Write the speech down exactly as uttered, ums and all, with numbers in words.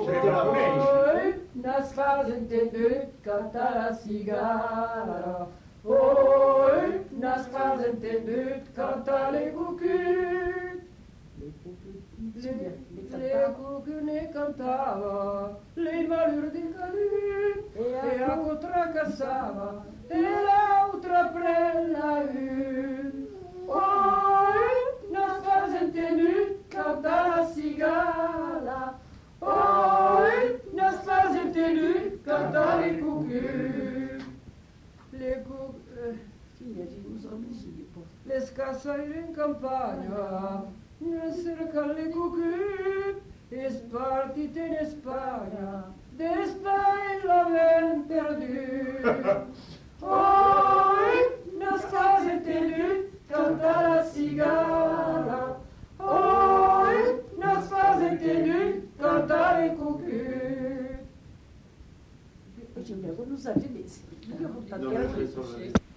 Oi, nas fazem de cantar a cigara. Oi, nas fazem de cantar les cucuts. Les cucuts ne cantava, les malheurs des caluts, e a outra caçava, e l'altra prela une. Oi, nas fazem de cantar a cigala. Oi, nas fazem de cantar les cucuts. Les cucuts, les caçaires in campagna, ne cercano les cucuts, e spartiti in Spagna, d'Espagna l'avem perdu. Oi, nas fazem de cantar a cigala. Oi, nas fazem de cantar les cucuts. Poi ci abbiamo usato i mesi. Io ho portato